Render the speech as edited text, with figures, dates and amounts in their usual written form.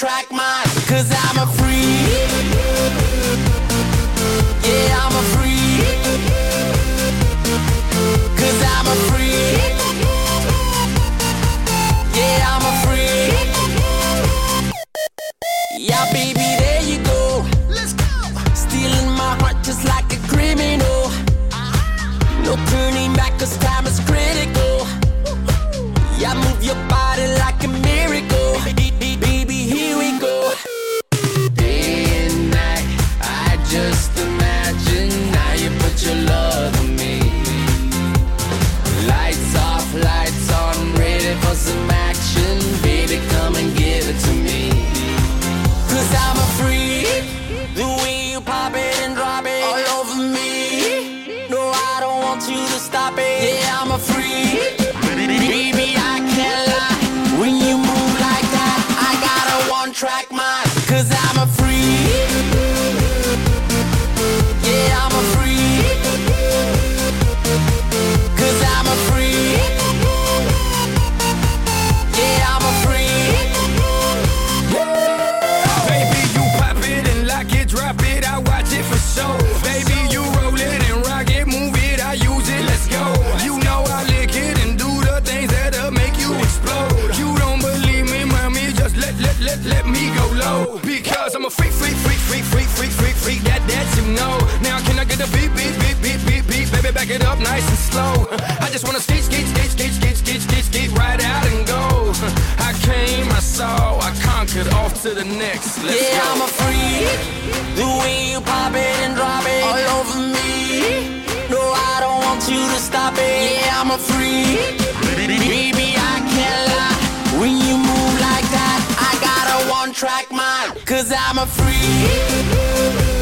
one-track mind, cause I'm a freak. Yeah, I'm a freak. Cause I'm a freak. Yeah, I'm a freak. Yeah, baby, there you go. Let's go. Stealing my heart just like a criminal. No turning back cause time is critical. Yeah, move your body like a miracle. Baby, here we go. Day and night, I just imagine how you put your love on me. Lights off, lights on, ready for some action. Baby, come and give it to me. Cause I'm a freak. The way you pop it and drop it all over me. No, I don't want you to stop it. Yeah, I'm a freak. Baby, I can't lie. When you move like that, I got a one-track mind. Cause I'm a freak. Yeah, I'm a freak. Cause I'm a freak. Yeah, I'm a freak. Baby, you pop it and lock it, drop it, I watch it for show. Baby, you roll it and rock it, move it, I use it, let's go. You know I lick it and do the things that'll make you explode. You don't believe me, mommy, just let me go low. Because I'm a freak, that you know. Now can I get a beat, baby, back it up nice and slow. I just wanna skate right out and go. I came, I saw, I conquered, off to the next. Let's yeah, go. I'm a freak. The way you pop it and drop it all over me. No, I don't want you to stop it. Yeah, I'm a freak. Baby, I can't lie. When you move like that, I got a one-track mind. Cause I'm a freak.